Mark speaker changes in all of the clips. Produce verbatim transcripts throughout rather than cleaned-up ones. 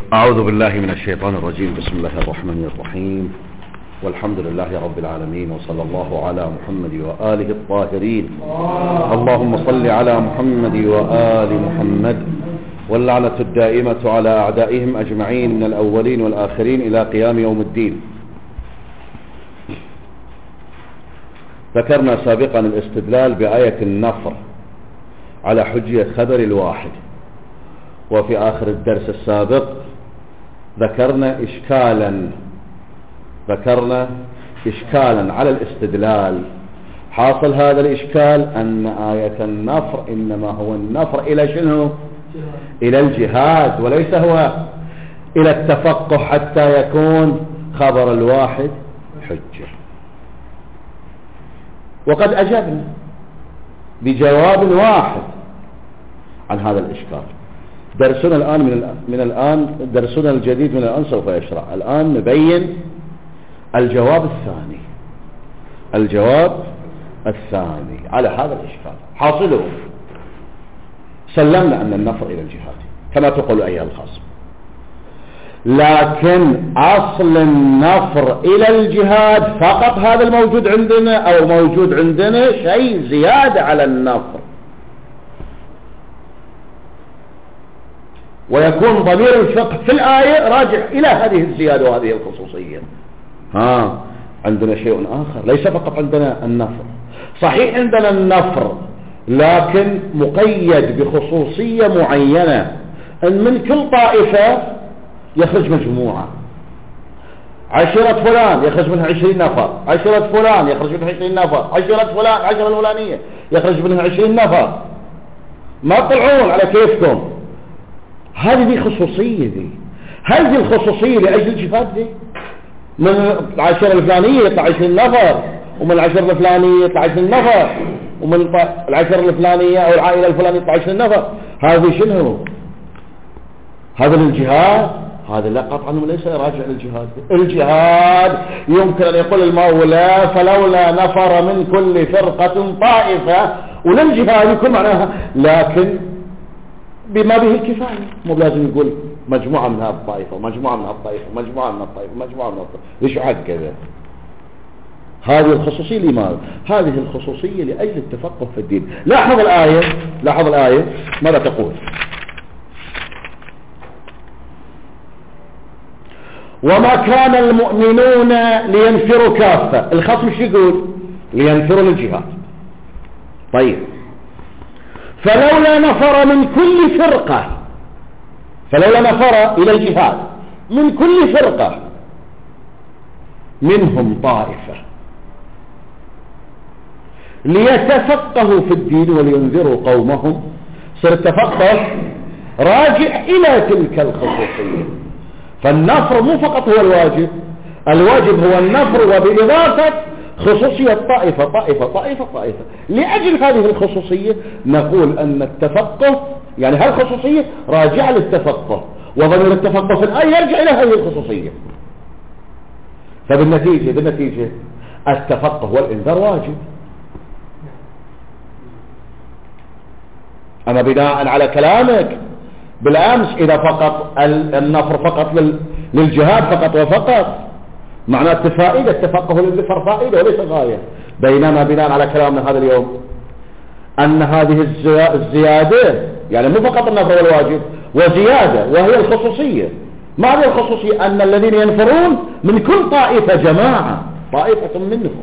Speaker 1: أعوذ بالله من الشيطان الرجيم. بسم الله الرحمن الرحيم، والحمد لله رب العالمين، وصلى الله على محمد وآله الطاهرين. اللهم صل على محمد وآل محمد، واللعنة الدائمة على أعدائهم أجمعين من الأولين والآخرين إلى قيام يوم الدين. ذكرنا سابقا الاستدلال بآية النفر على حجية خبر الواحد، وفي آخر الدرس السابق ذكرنا إشكالا ذكرنا إشكالا على الاستدلال. حاصل هذا الإشكال أن آية النفر إنما هو النفر إلى شنو؟ إلى الجهاد، وليس هو إلى التفقه حتى يكون خبر الواحد حجة. وقد أجبنا بجواب واحد عن هذا الإشكال. درسنا الآن من, من الآن درسنا الجديد من الآن سوف يشرع. الآن نبين الجواب الثاني الجواب الثاني على هذا الإشكال. حاصله سلمنا أن النفر إلى الجهاد كما تقول أيها الخصم، لكن أصل النفر إلى الجهاد فقط هذا الموجود عندنا، أو موجود عندنا شيء زيادة على النفر، ويكون ضمير الفقه في الآية راجع إلى هذه الزيادة وهذه الخصوصية. ها عندنا شيء آخر، ليس فقط عندنا النفر. صحيح عندنا النفر لكن مقيد بخصوصية معينة، أن من كل طائفة يخرج مجموعة. عشرة فلان يخرج منها عشرين نفر، عشرة فلان يخرج منها عشرين نفر، عشرة فلان عشرة الفلانية يخرج منها عشرين نفر. ما تطلعون على كيفكم. هذه دي خصوصية دي. هل دي الخصوصية لأجل الجهاد دي؟ من العشرة الفلانية يطلع عشرين نفر، ومن العشرة الفلانية يطلع عشرين نفر، ومن العشرة الفلانية أو العائلة الفلانية يطلع عشرين نفر. هذه شنو؟ هذا للجهاد؟ هذا لا قطعا وليس راجع للجهاد. الجهاد يمكن أن يقول المولى فلولا نفر من كل فرقة طائفة، وللجهاد يكون معناها لكن بما به الكفاية، مو لازم يقول مجموعة من هذه الطائفة ومجموعة من هذه الطائفة ومجموعة من الطائفة ومجموعة من الطائفة. ليش عاد كذا؟ هذه الخصوصية لماذا؟ هذه الخصوصية لأجل التفقه في الدين. لاحظ الآية لاحظ الآية ماذا تقول؟ وما كان المؤمنون لينفروا كافة. الخصم ايش يقول؟ لينفروا للجهاد. طيب، فلولا نفر من كل فرقة فلولا نفر إلى الجهاد من كل فرقة منهم طائفة ليتفقهوا في الدين ولينذروا قومهم. صار التفقه راجع إلى تلك الخصوصية. فالنفر مو فقط هو الواجب، الواجب هو النفر وبإضافة خصوصية طائفة طائفة طائفة طائفة. لأجل هذه الخصوصية نقول أن التفقه يعني هالخصوصية راجعة للتفقه، وضمير التفقه في الآية يرجع إلى هذه الخصوصية. فبالنتيجة بالنتيجة التفقه والإنذار واجب. أما بناء على كلامك بالأمس إذا فقط النفر فقط للجهاد فقط وفقط، معناه الفائدة التفقه للنفر فائدة وليس غاية. بينما بناء على كلامنا هذا اليوم أن هذه الزيادة يعني مو فقط النفر والواجب وزيادة، وهي الخصوصية. ما هي الخصوصية؟ أن الذين ينفرون من كل طائفة جماعة، طائفة منهم.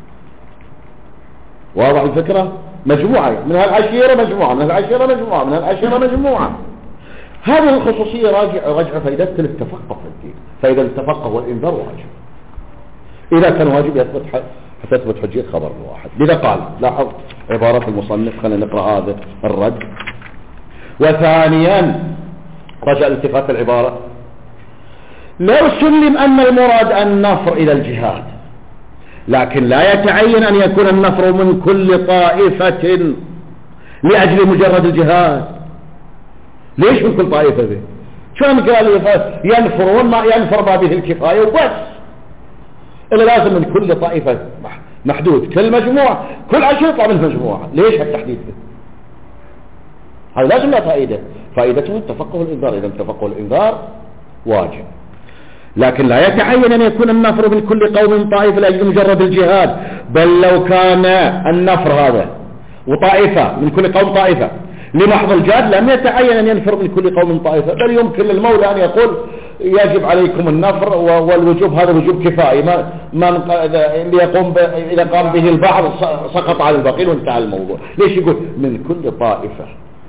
Speaker 1: واضح الفكرة؟ مجموعة من هالعشيرة مجموعة، من هالعشيرة مجموعة، من هالعشيرة مجموعة. هذه الخصوصية راجع راجع فائدتها للتفقه في الدين. فإذا التفقه والإنذار واجب. إذا كان واجب يثبت تثبت حجية خبر واحد. لذا قال، لاحظ عبارة المصنف، خلينا نقرأ هذا الرد. وثانيا رجع التفات العبارة، لو سلم أن المراد النفر إلى الجهاد، لكن لا يتعين أن يكون النفر من كل طائفة لأجل مجرد الجهاد. ليش من كل طائفة به؟ شلون قال ينفرون ما ينفر ما به الكفاية وبس، إلا لازم من كل طائفة محدود، كل مجموعة كل عشر يطلع من مجموعة. ليش هالتحديد به؟ هذا لازم لا فائدة. فائدته التفقه والإنذار. إذا التفقه والإنذار واجب. لكن لا يتعين أن يكون النفر من كل قوم طائفة لأجل مجرد الجهاد، بل لو كان النفر هذا وطائفة من كل قوم طائفة لمحض الجهاد لم يتعين أن ينفر من كل قوم طائفة، بل يمكن للمولى أن يقول يجب عليكم النفر والوجوب هذا وجوب كفائي، ما من اللي يقوم إذا قام به البعض سقط على الباقين وانتهى الموضوع. ليش يقول من كل طائفة؟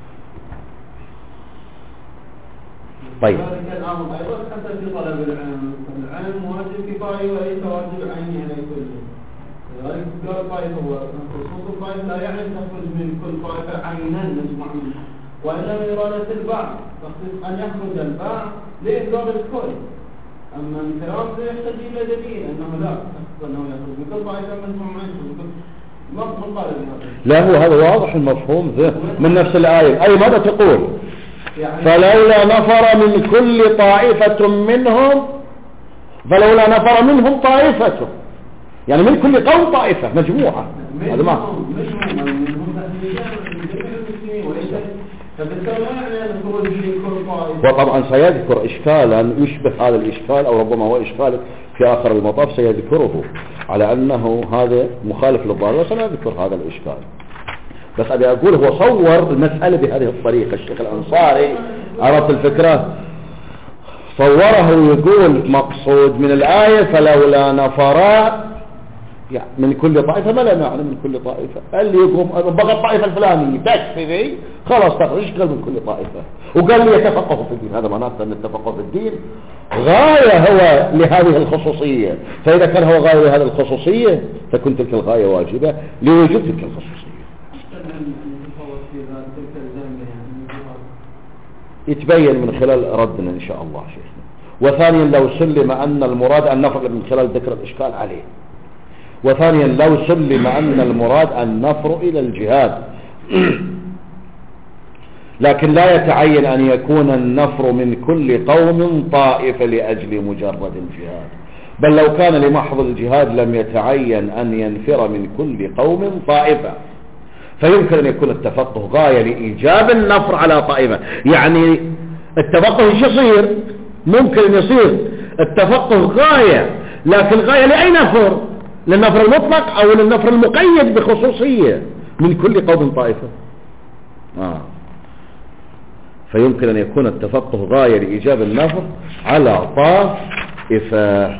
Speaker 1: طيب
Speaker 2: حتى في طلب العلم، العلم واجب كفائي وليس واجب عيني على كل. لذلك قال طائفة هو خصوص الطائفة لا يعني تخرج من كل طائفة عينا نجمع منها، وإنما إرادة البعض تخصيص أن يخرج البعض لإنذار الكل. أما الكلام يحتاج إلى دليل أنه لا أنه يخرج من كل طائفة منهم عنه ما قال بهذا.
Speaker 1: لا هو هذا واضح المفهوم ذا من نفس الآية. أي ماذا تقول؟ فلولا نفر من كل طائفة منهم، فلولا نفر منهم طائفة يعني من كل قوم طائفة مجموعة، هذا ما وطبعا سيذكر إشكالا يشبه هذا الإشكال أو ربما هو إشكال في آخر المطاف سيذكره على أنه هذا مخالف للظاهر، وسنذكر هذا الإشكال. بس أبي أقول هو صور المسألة بهذه الطريقة. الشيخ الأنصاري عرفت الفكرة، صوره يقول مقصود من الآية فلولا نفرا يعني من كل طائفة، ما لا معنى من كل طائفة اللي يقوم بقى الطائفة الفلانية تكفي ذي خلاص تخرج قال من كل طائفة، وقال لي يتفقه في الدين. هذا معناته أن التفقه في الدين غاية هو لهذه الخصوصية، فإذا كان هو غاية لهذه الخصوصية تكون تلك الغاية واجبة لوجود تلك الخصوصية. يتبين من خلال ردنا إن شاء الله شيخنا. وثانيا لو سلم أن المراد النفر من خلال ذكر الإشكال عليه، وثانيا لو سلم أن المراد النفر إلى الجهاد لكن لا يتعين أن يكون النفر من كل قوم طائفة لأجل مجرد الجهاد، بل لو كان لمحض الجهاد لم يتعين أن ينفر من كل قوم طائفة، فيمكن أن يكون التفقه غاية لإيجاب النفر على طائفة. يعني التفقه ايش يصير؟ ممكن أن يصير التفقه غاية، لكن غاية لأي نفر؟ للنفر المطلق أو للنفر المقيد بخصوصية من كل قوم طائفة. آه. فيمكن أن يكون التفقه غاية لإيجاب النفر على طائفة.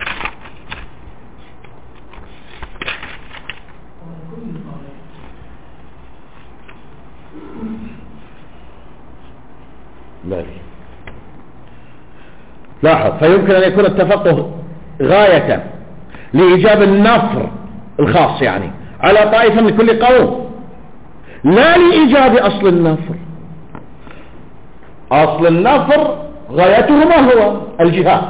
Speaker 1: لاحظ، فيمكن أن يكون التفقه غاية لإيجاب النفر الخاص يعني على طائفة من كل قوم، لا لإيجاب أصل النفر. أصل النفر غايته ما هو؟ الجهاد،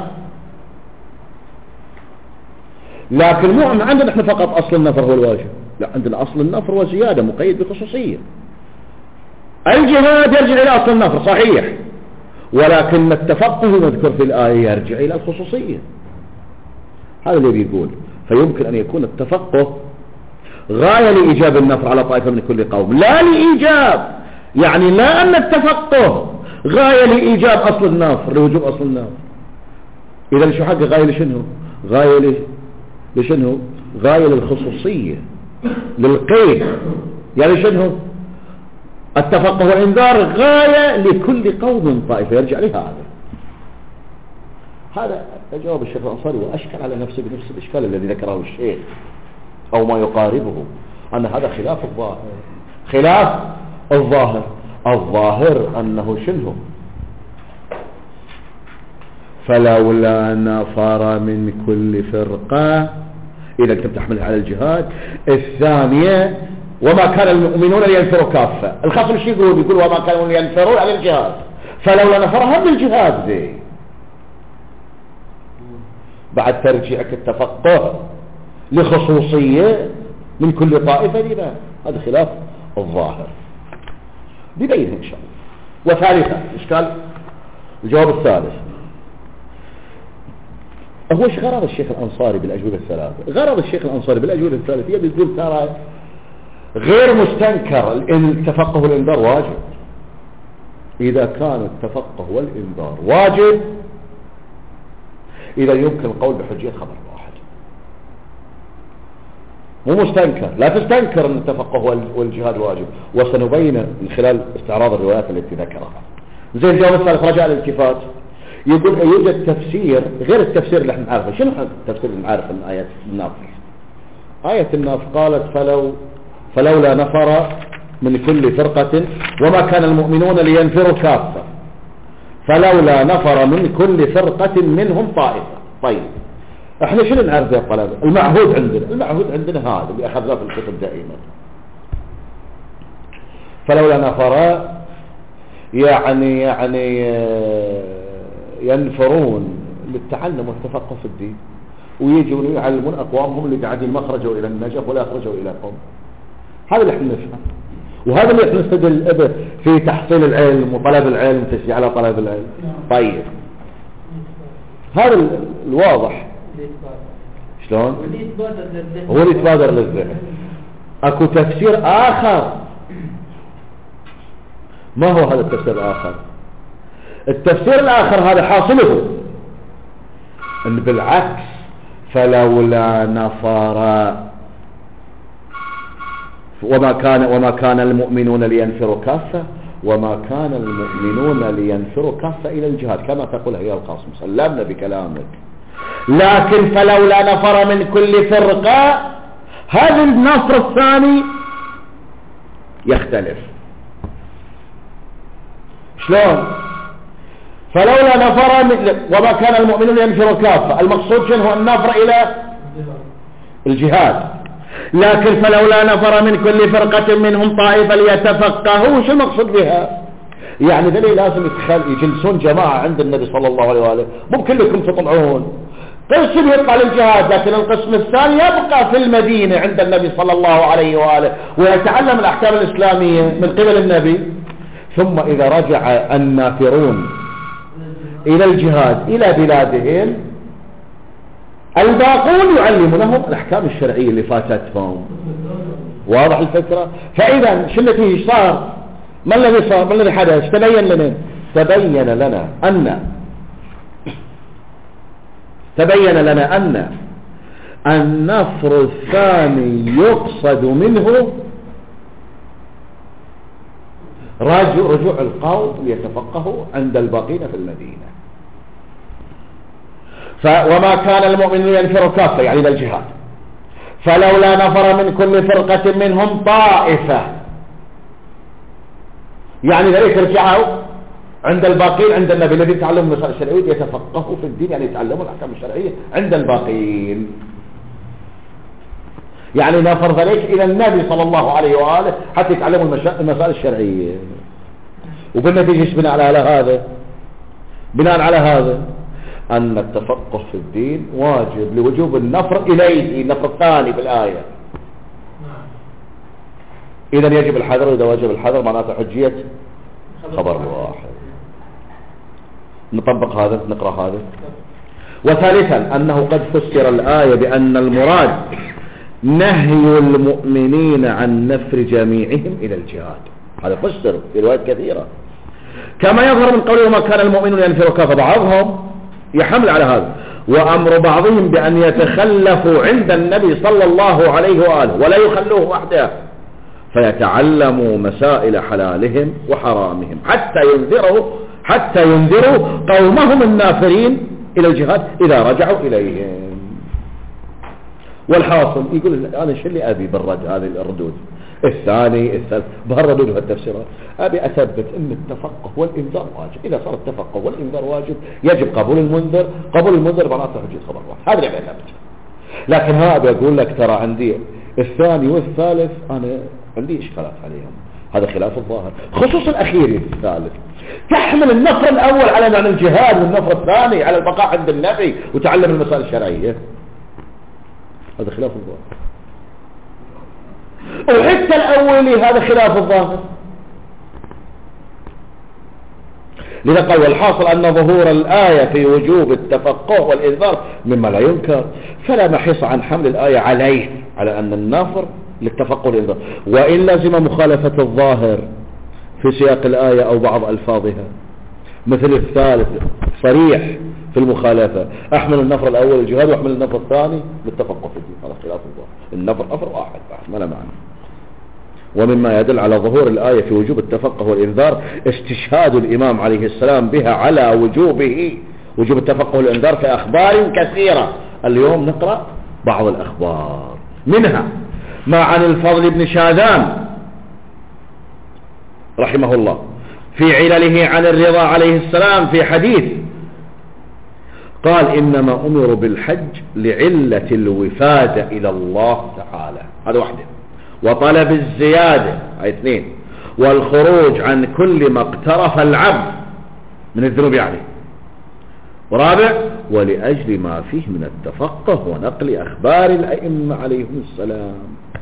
Speaker 1: لكن مو عندنا احنا فقط أصل النفر هو الواجب، لا، عندنا أصل النفر وزيادة مقيد بخصوصية. الجهاد يرجع إلى أصل النفر صحيح، ولكن التفقه المذكور في الآية يرجع إلى الخصوصية. هذا اللي بيقول فيمكن أن يكون التفقه غاية لإيجاب النفر على طائفة من كل قوم، لا لإيجاب، يعني لا أن التفقه غاية لإيجاب أصل النفر لوجوب أصل النفر. إذا شو حق غاية لشنو؟ غاية لشنو؟ غاية للخصوصية للقيد. يعني شنو؟ التفقه والإنذار غاية لكل قوم طائفة، يرجع لهذا. هذا جواب الشيخ الأنصاري، وأشكل على نفسه بنفس الإشكال الذي ذكره الشيخ أو ما يقاربه، أن هذا خلاف الظاهر. خلاف الظاهر الظاهر أنه شنو؟ فلولا نفر من كل فرقة، إذا كنت تحملها على الجهاد. الثانية وما كان المؤمنون لينفروا كافة. الخصم شو يقول؟ يقول وما كانوا لينفروا على الجهاد، فلولا نفر هم الجهاد ذي بعد ترجيعك التفقه لخصوصية من كل طائفة لنا. هذا خلاف الظاهر ببينه إن شاء الله. وثالثا إشكال الجواب الثالث، هو ايش غرض الشيخ الأنصاري بالأجوبة الثلاثة؟ غرض الشيخ الأنصاري بالأجوبة الثلاثة بيقول ترى غير مستنكر ان التفقه والإنذار واجب. إذا كان التفقه والإنذار واجب إذا يمكن القول بحجية خبر واحد، مو مستنكر، لا تستنكر أن التفقه والجهاد واجب، وسنبين من خلال استعراض الروايات التي ذكرها. زي الجواب الثالث رجاء الالتفات، يقول يوجد تفسير غير التفسير اللي احنا نعرفه. شنو التفسير اللي نعرفه من آية الناف؟ آية الناف قالت فلو فلولا نفر من كل فرقة وما كان المؤمنون لينفروا كافة، فلولا نفر من كل فرقة منهم طائفة. طيب احنا شنو نعرف يا طلبة؟ المعهود عندنا، المعهود عندنا هذا اللي اخذناه في الكتب دائما، فلولا نفر يعني يعني ينفرون للتعلم والتفقه في الدين، ويجوا يعلمون اقوامهم اللي قاعدين ما خرجوا الى النجف ولا خرجوا الى قوم. هذا اللي احنا نفهم، وهذا اللي احنا نستدل به في تحصيل العلم وطلب العلم، تشجيع على طلب العلم. طيب هذا الواضح شلون هو اللي يتبادر للذهن. اكو تفسير اخر، ما هو هذا التفسير الاخر؟ التفسير الاخر هذا حاصله ان بالعكس فلولا نفر وما كان وما كان المؤمنون لينفروا كافة، وما كان المؤمنون لينفروا كافة إلى الجهاد كما تقول هي القاسم. سلمنا بكلامك، لكن فلولا نفر من كل فرقة، هذا النصر الثاني يختلف. شلون؟ فلولا نفر من وما كان المؤمنون لينفروا كافة، المقصود شنو هو النفر إلى الجهاد، لكن فلولا نفر من كل فرقة منهم طائفة ليتفقهوا. شو المقصود بها؟ يعني ذلك لازم يجلسون جماعة عند النبي صلى الله عليه وآله، مو كلكم تطلعون، قسم يطلع للجهاد لكن القسم الثاني يبقى في المدينة عند النبي صلى الله عليه وآله ويتعلم الأحكام الإسلامية من قبل النبي. ثم إذا رجع النافرون إلى الجهاد إلى بلادهم، الباقون يعلمونهم الأحكام الشرعية اللي فاتتهم. واضح الفكرة؟ فإذا شو النتيجة صار؟ ما الذي صار؟ ما الذي حدث؟ تبين لنا تبين لنا أن تبين لنا أن النفر الثاني يقصد منه رجوع القوم ليتفقهوا عند الباقين في المدينة. وما كان المؤمنون ينفروا كافة يعني إلى الجهاد، فلولا نفر من كل فرقة منهم طائفة، يعني ذلك رجعوا عند الباقين عند النبي الذي يتعلموا المسائل الشرعية يتفقهوا في الدين، يعني يتعلموا الأحكام الشرعية عند الباقين. يعني نفر ذلك إلى النبي صلى الله عليه وآله حتى يتعلموا المسائل الشرعية. وبالنتيجة بناء على هذا بناء على هذا أن التفقه في الدين واجب لوجوب النفر إليه، النفر الثاني في الآية. إذن يجب الحذر، وإذا واجب الحذر معناته حجية خبر واحد. نطبق هذا، نقرأ هذا. وثالثا أنه قد فسر الآية بأن المراد نهي المؤمنين عن نفر جميعهم إلى الجهاد. هذا فسر في روايات كثيرة، كما يظهر من قوله ما كان المؤمنون ينفروا كافة، بعضهم يحمل على هذا، وأمر بعضهم بأن يتخلفوا عند النبي صلى الله عليه وآله ولا يخلوه وحده فيتعلموا مسائل حلالهم وحرامهم حتى ينذروا حتى ينذروا قومهم النافرين إلى الجهاد إذا رجعوا إليهم. والحاصل يقول أنا شو اللي أبي بالرد هذه الردود الثاني الثالث بهالردود وهالتفسيرات، أبي أثبت أن التفقه والإنذار واجب. إذا صار التفقه والإنذار واجب يجب قبول المنذر، قبول المنذر معناته حجية خبر واحد. هذا اللي أبي أثبت. لكن هذا أقول لك ترى عندي الثاني والثالث أنا عندي إشكالات عليهم، هذا خلاف الظاهر، خصوصا الأخير الثالث تحمل النفر الأول على معنى الجهاد والنفر الثاني على البقاء عند النبي وتعلم المسائل الشرعية، هذا خلاف الظاهر. وحتى الأولي هذا خلاف الظاهر. لذا قال والحاصل أن ظهور الآية في وجوب التفقه والإنذار مما لا ينكر، فلا محيص عن حمل الآية عليه على أن النافر للتفقه والإنذار، وإن لازم مخالفة الظاهر في سياق الآية أو بعض ألفاظها، مثل الثالث صريح في المخالفة. أحمل النفر الأول الجهاد وأحمل النفر الثاني للتفقه في الدين، هذا خلاف الله. النفر نفر واحد ما له معنى. ومما يدل على ظهور الآية في وجوب التفقه والإنذار استشهاد الإمام عليه السلام بها على وجوبه، وجوب التفقه والإنذار في أخبار كثيرة. اليوم نقرأ بعض الأخبار، منها ما عن الفضل بن شاذان رحمه الله في علله عن الرضا عليه السلام في حديث قال إنما أمروا بالحج لعلة الوفادة إلى الله تعالى، هذا واحدة، وطلب الزيادة، هاي اثنين، والخروج عن كل ما اقترف العبد من الذنوب يعني، ورابع ولأجل ما فيه من التفقه ونقل أخبار الأئمة عليهم السلام.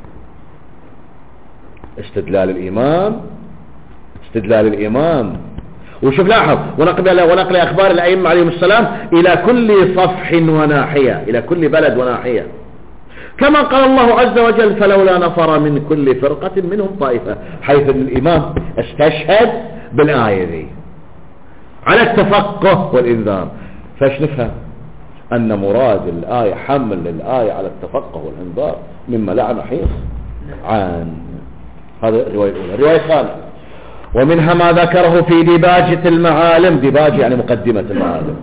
Speaker 1: استدلال الإمام استدلال الإمام وشوف لاحظ ونقل, ونقل أخبار الأئمة عليهم السلام إلى كل صفح وناحية، إلى كل بلد وناحية، كما قال الله عز وجل فلولا نفر من كل فرقة منهم طائفة، حيث الإمام استشهد بالآية ذي على التفقه والإنذار. فاش نفهم أن مراد الآية حمل الآية على التفقه والإنذار مما لا محيص عن. هذا الرواية الأولى. الرواية الثانية ومنها ما ذكره في ديباجة المعالم، ديباجة يعني مقدمة المعالم،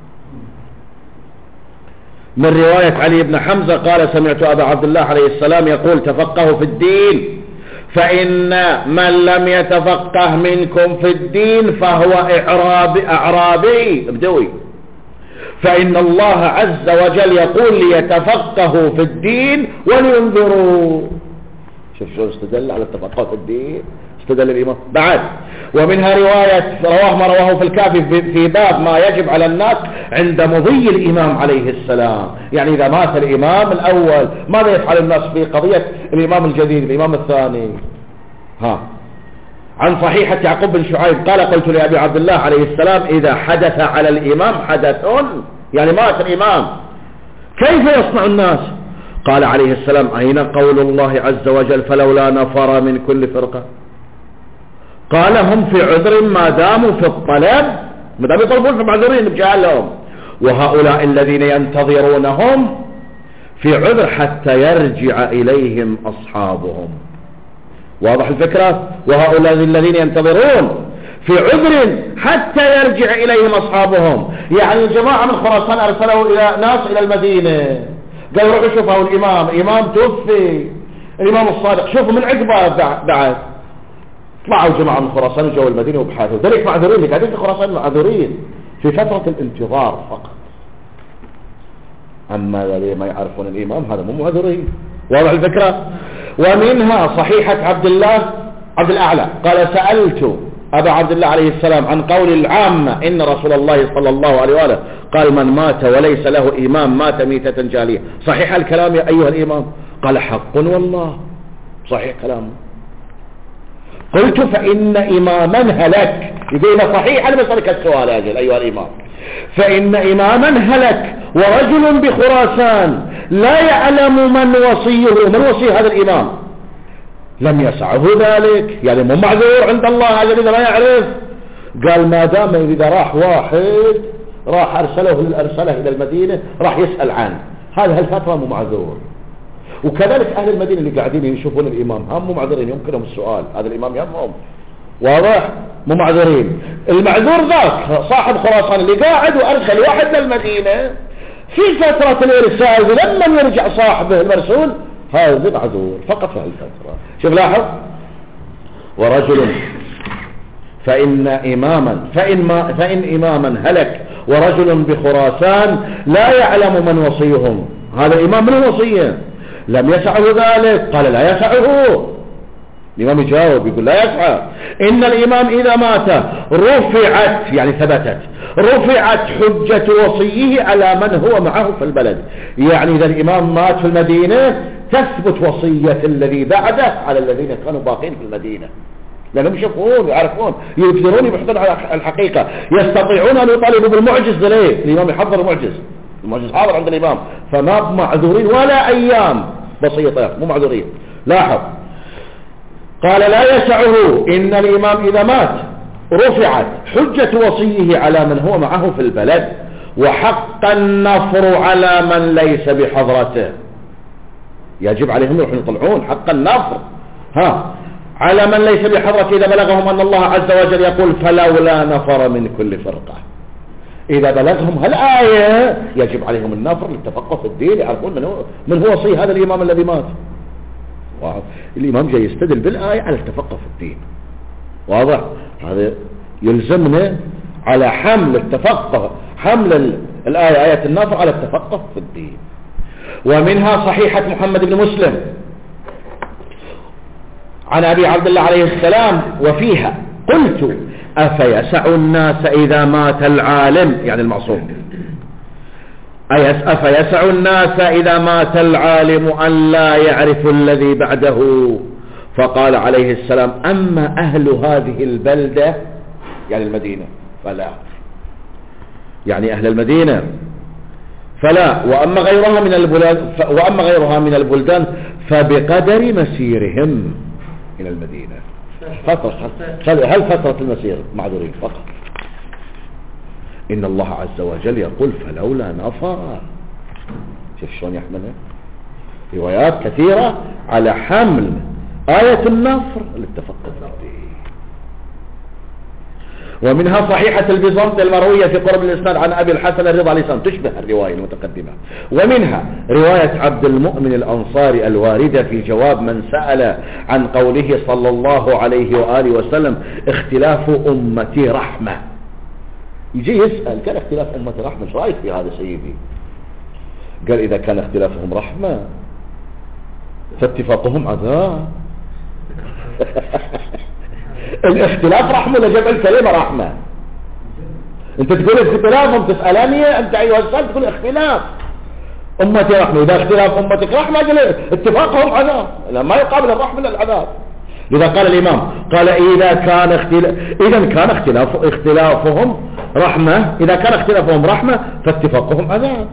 Speaker 1: من رواية علي بن حمزة قال سمعت أبا عبد الله عليه السلام يقول تفقهوا في الدين فإن من لم يتفقه منكم في الدين فهو إعرابي, أعرابي بدوي، فإن الله عز وجل يقول ليتفقهوا في الدين ولينذروا. شوف شو استدل على التفقه في الدين، استدل الإمام بعد. ومنها رواية رواه ما رواه في الكافي في باب ما يجب على الناس عند مضي الإمام عليه السلام، يعني إذا مات الإمام الأول ماذا يفعل الناس في قضية الإمام الجديد الإمام الثاني. ها عن صحيحة يعقوب بن شعيب قال قلت لأبي عبد الله عليه السلام إذا حدث على الإمام حدث يعني مات الإمام كيف يصنع الناس؟ قال عليه السلام أين قول الله عز وجل فلولا نفر من كل فرقة؟ قال هم في عذر ما داموا في الطلب، ما دام يطلبون فمعذورين بجهلهم، وهؤلاء الذين ينتظرونهم في عذر حتى يرجع إليهم أصحابهم. واضح الفكرة؟ وهؤلاء الذين ينتظرون في عذر حتى يرجع إليهم أصحابهم، يعني الجماعة من خراسان أرسلوا إلى ناس إلى المدينة قالوا روحوا شوفوا الإمام الإمام توفي الإمام الصادق، شوفوا من عقبه بعد طلعوا جماعة من خراسان وجوا المدينة وبحاثوا، ذلك معذورين اللي قاعدين في خراسان معذورين في فترة الانتظار فقط. أما اللي ما يعرفون الإمام هذا مو معذورين. واضح الفكرة؟ ومنها صحيحة عبد الله عبد الأعلى قال سألت أبا عبد الله عليه السلام عن قول العامة إن رسول الله صلى الله عليه وآله قال من مات وليس له إمام مات ميتة جالية، صحيح الكلام يا أيها الإمام؟ قال حق والله صحيح كلامه. قلت فإن إماما هلك، يقول صحيح. أنا بسألك السؤال يا أجل أيها الإمام، فإن إماما هلك ورجل بخراسان لا يعلم من وصيه، من وصي هذا الإمام لم يسعه ذلك، يعني مو معذور عند الله هذا إذا ما يعرف. قال ما دام إذا راح واحد راح أرسله الأرسله إلى المدينة راح يسأل عنه، هذا هالفترة مو معذور. وكذلك أهل المدينة اللي قاعدين يشوفون الإمام هم مو معذورين، يمكنهم السؤال هذا الإمام يهمهم. واضح؟ مو معذورين. المعذور ذاك صاحب خراسان اللي قاعد وأرسل واحد للمدينة في فترة الإرسال لما يرجع صاحبه المرسول هذا معذور فقط في هالفترة. شوف لاحظ ورجل فإن إماما فإن, ما فإن إماما هلك ورجل بخراسان لا يعلم من وصيهم، هذا إمام من الوصية لم يسعه ذلك. قال لا يسعه. الإمام يجاوب يقول لا يسعى. إن الإمام إذا مات رفعت يعني ثبتت رفعت حجة وصيه على من هو معه في البلد، يعني إذا الإمام مات في المدينة تثبت وصية الذي بعده على الذين كانوا باقين في المدينة، لأنهم يشوفون يعرفون يقدرون يبحثون على الحقيقة، يستطيعون أن يطالبوا بالمعجز ليه؟ الإمام يحضر المعجز، المعجز حاضر عند الإمام، فما معذورين ولا أيام بسيطة مو معذورين. لاحظ قال لا يسعه إن الإمام إذا مات رفعت حجة وصيه على من هو معه في البلد، وحق النفر على من ليس بحضرته. يجب عليهم يروحون يطلعون حق النفر ها على من ليس بحضرته إذا بلغهم أن الله عز وجل يقول فلولا نفر من كل فرقة. إذا بلغهم هالآية يجب عليهم النفر للتفقه في الدين، يعرفون من هو من هو صي هذا الإمام الذي مات. الإمام جاي يستدل بالآية على التفقه في الدين. واضح؟ هذا يلزمنا على حمل التفقه، حمل الآية آية النفر على التفقه في الدين. ومنها صحيحة محمد بن مسلم عن أبي عبد الله عليه السلام وفيها قلت أفيسع الناس إذا مات العالم، يعني المعصوم، أفيسع الناس إذا مات العالم أن لا يعرف الذي بعده؟ فقال عليه السلام أما أهل هذه البلدة، يعني المدينة، فلا، يعني أهل المدينة فلا، وأما غيرها من البلدان وأما غيرها من البلدان فبقدر مسيرهم إلى المدينة. فترة هل فترة المسير معذورين فقط. إن الله عز وجل يقول فلولا نفر. شوف شلون يحملها روايات كثيرة على حمل آية النفر للتفقه في الدين. ومنها صحيحة البيزنطي المروية في قرب الإسناد عن أبي الحسن الرضا عليه السلام تشبه الرواية المتقدمة. ومنها رواية عبد المؤمن الأنصاري الواردة في جواب من سأل عن قوله صلى الله عليه وآله وسلم اختلاف أمتي رحمة. يجي يسأل كان اختلاف أمتي رحمة، ايش رأيك في هذا سيدي؟ قال إذا كان اختلافهم رحمة فاتفاقهم عذاب. الاختلاف رحمة لجمع الكلمة رحمة. انت تقول اختلافهم تسألني انت ايها السؤال تقول اختلاف امتي رحمة. اذا اختلاف امتك رحمة قال اتفاقهم عذاب، ما يقابل الرحمة للعذاب. لذا قال الامام قال اذا كان اختلاف اذا كان اختلاف اختلافهم رحمة اذا كان اختلافهم رحمة فاتفاقهم عذاب.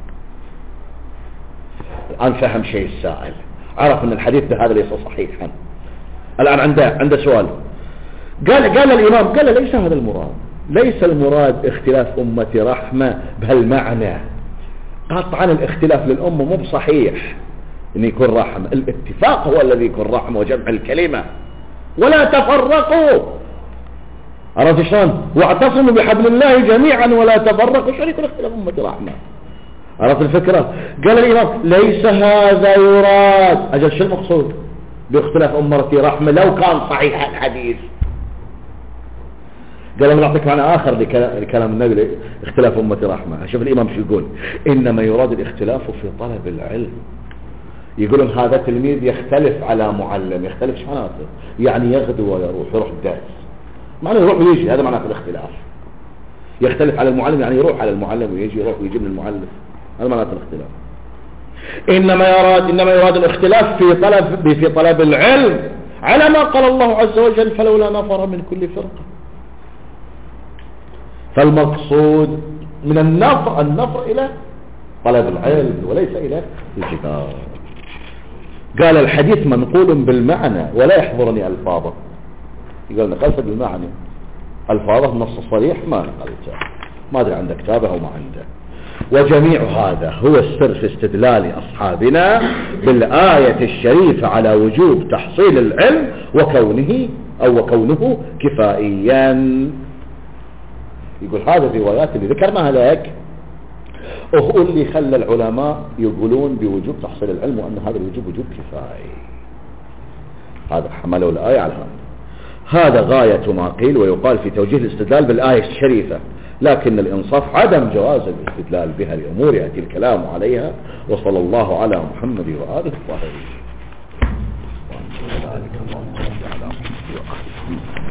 Speaker 1: الان فهم شيء السائل، عرف ان الحديث هذا ليس صحيحا. الان عنده عنده سؤال. قال قال الإمام قال ليس هذا المراد، ليس المراد اختلاف أمتي رحمة بهالمعنى. قطعا الاختلاف للأمة مو بصحيح أن يكون رحمة، الاتفاق هو الذي يكون رحمة وجمع الكلمة. ولا تفرقوا، عرفت شلون؟ واعتصموا بحبل الله جميعا ولا تفرقوا. شو يكون اختلاف أمتي رحمة؟ عرفت الفكرة؟ قال الإمام ليس هذا يراد. أجل شو المقصود باختلاف أمتي رحمة لو كان صحيح الحديث؟ قال الله نعطيك معنى آخر لكلام النبي اختلاف أمتي رحمة. شوف الإمام شو يقول، إنما يراد الاختلاف في طلب العلم. يقولون هذا تلميذ يختلف على معلم، يختلف شحناته، يعني يغدو ويروح يروح الدرس، معنى يروح ويجي، هذا معنى الاختلاف. يختلف على المعلم يعني يروح على المعلم ويجي، يروح ويجي من المعلم، هذا معنى الاختلاف. إنما يراد إنما يراد الاختلاف في طلب في طلب العلم على ما قال الله عز وجل فلولا نفر من كل فرقة. فالمقصود من النفر النفر إلى طلب العلم وليس إلى الكتاب. قال الحديث منقول بالمعنى ولا يحضرني ألفاظه. يقول نقلت بالمعنى، ألفاظه النص الصريح ما نقلته، ما أدري عنده كتابه أو ما عنده. وجميع هذا هو السر في استدلال أصحابنا بالآية الشريفة على وجوب تحصيل العلم وكونه أو وكونه كفائيا. يقول هذه الروايات اللي ذكرناها لك هو اللي خلى العلماء يقولون بوجوب تحصيل العلم وأن هذا الوجوب وجوب كفائي. هذا حملوا الآية على هذا. هذا غاية ما قيل ويقال في توجيه الاستدلال بالآية الشريفة، لكن الإنصاف عدم جواز الاستدلال بها لأمور يأتي الكلام عليها. وصلى الله على محمد وآله الطاهرين.